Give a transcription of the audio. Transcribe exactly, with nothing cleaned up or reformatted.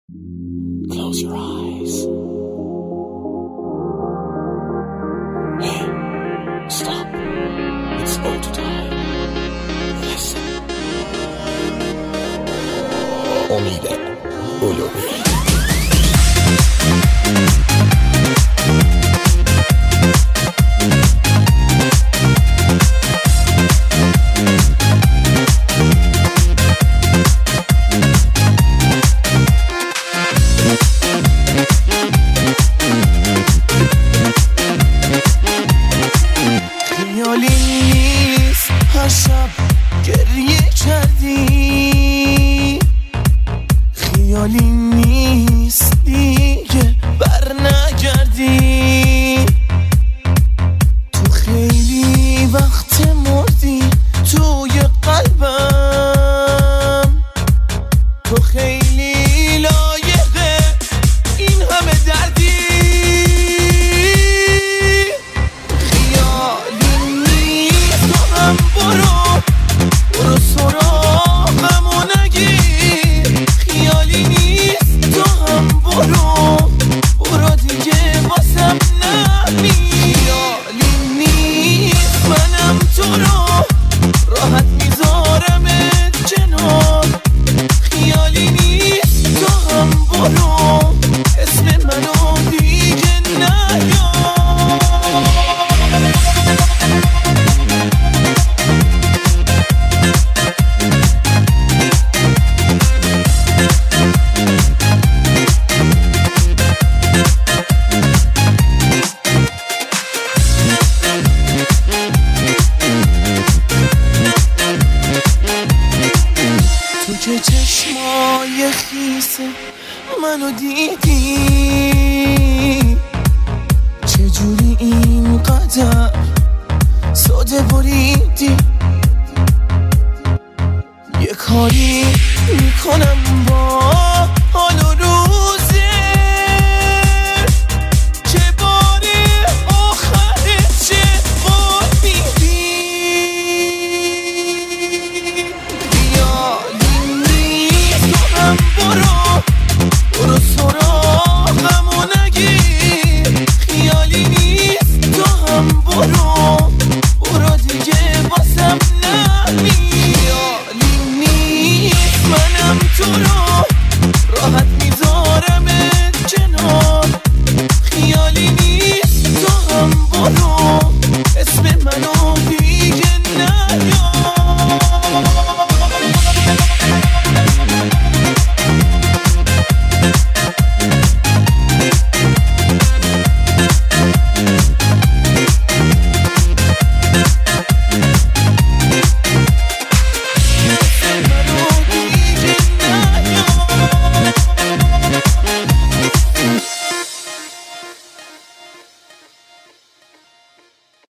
Close your eyes. Hey, stop. It's auto time. Listen. امید علومی. خیالی نیست هر شب گریه کردی، خیالی نیست دیگه بر نگردی، تو خیلی وقت مردی توی قلبم، تو خیلی لایقه این همه دردی. برو برو سراغمو نگیر، خیالی نیست تو هم برو برو دیگه واسم نمیر، خیالی نیست منم تو رو راحت میذارمت کنار، خیالی نیست تو هم برو اسم منو دیگه نیار. تو که چشمای خیس منو دیدی، چجوری اینقدر ساده بریدی، یه کاری میکنم